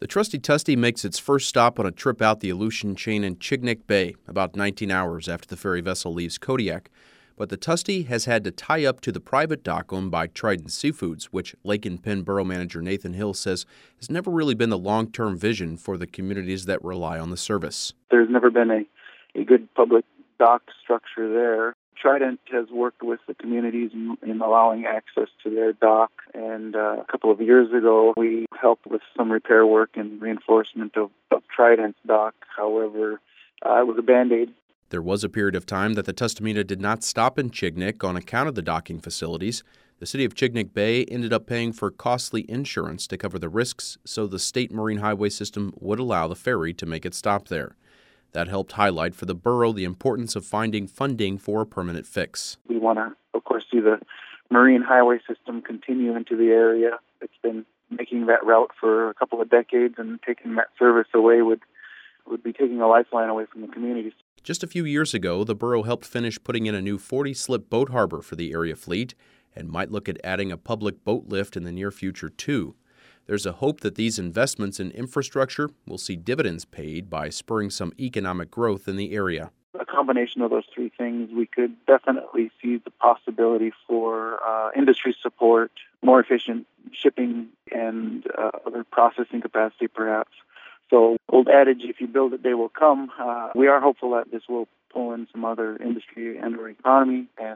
The Trusty Tusty makes its first stop on a trip out the Aleutian chain in Chignik Bay, about 19 hours after the ferry vessel leaves Kodiak. But the Tusty has had to tie up to the private dock owned by Trident Seafoods, which Lake and Penn Borough Manager Nathan Hill says has never really been the long-term vision for the communities that rely on the service. There's never been a good public dock structure there. Trident has worked with the communities in allowing access to their dock, and a couple of years ago we helped with some repair work and reinforcement of Trident's dock. However, it was a Band-Aid. There was a period of time that the Tustamina did not stop in Chignik on account of the docking facilities. The city of Chignik Bay ended up paying for costly insurance to cover the risks, so the state marine highway system would allow the ferry to make its stop there. That helped highlight for the borough the importance of finding funding for a permanent fix. We want to, of course, see the marine highway system continue into the area. It's been making that route for a couple of decades, and taking that service away would be taking a lifeline away from the communities. Just a few years ago, the borough helped finish putting in a new 40-slip boat harbor for the area fleet and might look at adding a public boat lift in the near future, too. There's a hope that these investments in infrastructure will see dividends paid by spurring some economic growth in the area. A combination of those three things, we could definitely see the possibility for industry support, more efficient shipping, and other processing capacity, perhaps. So, old adage, if you build it, they will come. We are hopeful that this will pull in some other industry and our economy and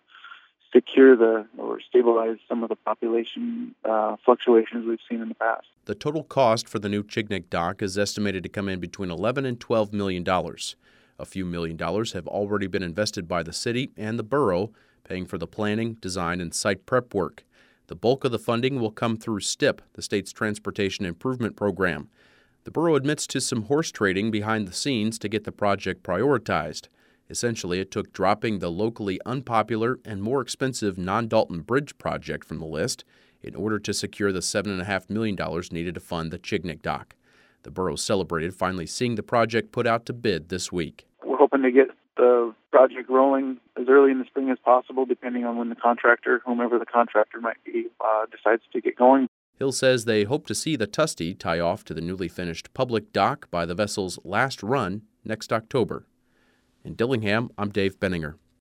secure or stabilize some of the population fluctuations we've seen in the past. The total cost for the new Chignik dock is estimated to come in between $11 and $12 million. A few $1 million have already been invested by the city and the borough, paying for the planning, design, and site prep work. The bulk of the funding will come through STIP, the state's transportation improvement program. The borough admits to some horse trading behind the scenes to get the project prioritized. Essentially, it took dropping the locally unpopular and more expensive non-Dalton Bridge project from the list in order to secure the $7.5 million needed to fund the Chignik dock. The borough celebrated finally seeing the project put out to bid this week. We're hoping to get the project rolling as early in the spring as possible, depending on when the contractor, whomever the contractor might be, decides to get going. Hill says they hope to see the Tusty tie off to the newly finished public dock by the vessel's last run next October. In Dillingham, I'm Dave Benninger.